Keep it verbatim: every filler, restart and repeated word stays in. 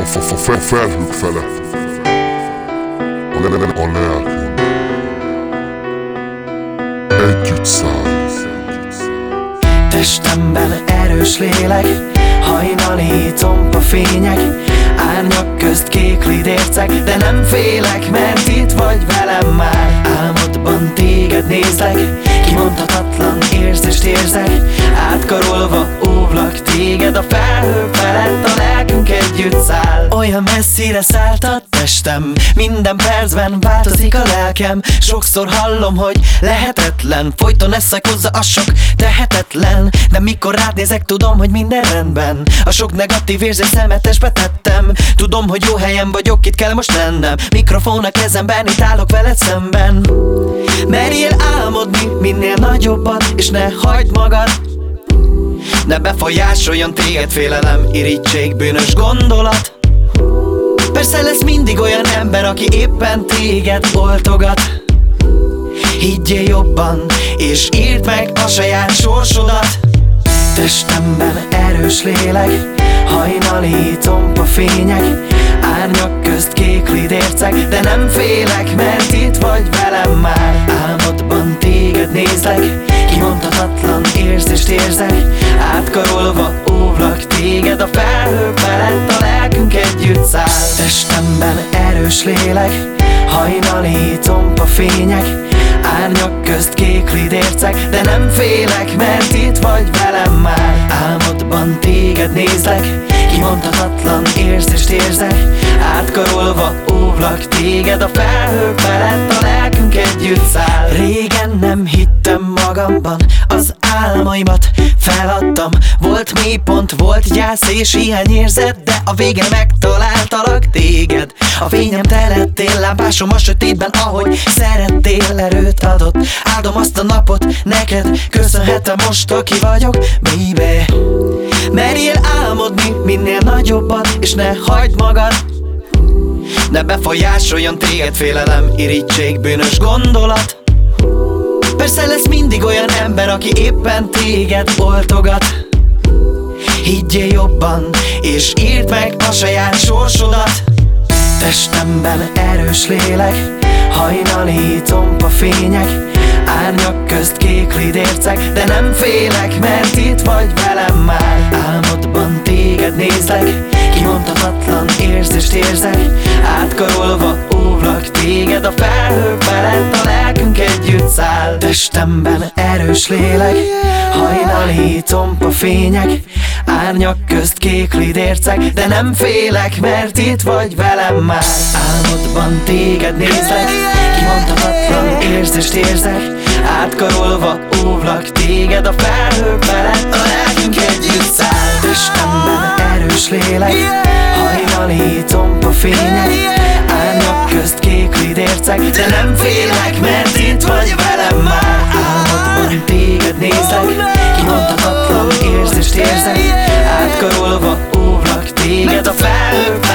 Felhők felett a lelkünk együtt száll. Testemben erős lélek, hajnali tompa fények, árnyak közt kék lidércek, de nem félek, mert itt vagy velem már. Álmodban téged nézlek, kimondhatatlan érzést érzek, átkarolva óvlak téged a felhők felett, a lelkünk együtt száll. Olyan messzire szállt a testem, minden percben változik a lelkem. Sokszor hallom, hogy lehetetlen, folyton eszek hozzá a sok tehetetlen, de mikor rád nézek, tudom, hogy minden rendben. A sok negatív érzés szemetesbe tettem, tudom, hogy jó helyen vagyok, itt kell most lennem. Mikrofon a kezemben, itt állok veled szemben. Merjél álmodni minél nagyobbat, és ne hagyd magad, ne befolyásoljon téged félelem, irítség, bűnös gondolat. Persze lesz mindig olyan ember, aki éppen téged oltogat. Higgyél jobban, és írd meg a saját sorsodat. Testemben erős lélek, hajnali tompa fények, árnyak közt kék lidércek, de nem félek, mert itt vagy velem már. Álmodban téged nézlek, kimondhatatlan érzést érzek, átkarolva óvlak téged a felhők felett, a lelkünk együtt száll. Testemben erős lélek, hajnali tompa fények, árnyak közt kék lidércek, de nem félek, mert itt vagy velem már. Álmodban téged nézlek, kimondhatatlan érzést érzek, átkarolva óvlak téged a felhők felett, a lelkünk együtt száll. Régen nem hittem magamban, az álmaimat feladtam. Volt mélypont, volt gyász és hiányérzet, de a végén megtaláltalak téged. A fényem te lettél, lámpásom a sötétben, ahogy szerettél, erőt adott. Áldom azt a napot, neked köszönhetem most, aki vagyok, baby. Merjél álmodni minél nagyobbat, és ne hagyd magad, ne befolyásoljon téged félelem, irítség, bűnös gondolat. Persze lesz mindig olyan ember, aki éppen téged oltogat. Higgyél jobban, és írd meg a saját sorsodat. Testemben erős lélek, hajnali tompa fények, árnyak közt kék lidércek, de nem félek, mert itt vagy velem már. Álmodban téged nézlek, kimondhatatlan érzést érzek, átkarolva óvlak téged a felhők felett, a lelkünk együtt száll. Testemben erős lélek, hajnali tompa fények, árnyak közt kék lidércek, de nem félek, mert itt vagy velem már. Álmodban téged nézlek, kimondhatatlan érzést érzek, átkarolva óvlak téged a felhők felett, a lelkünk együtt száll. Testemben erős lélek, hajnali tompa fények, árnyak közt kék lidércek, de nem félek, mert itt vagy velem már. Álmodban téged nézlek, kimondhatatlan érzést érzek, átkarolva óvlak téged a felhők felett.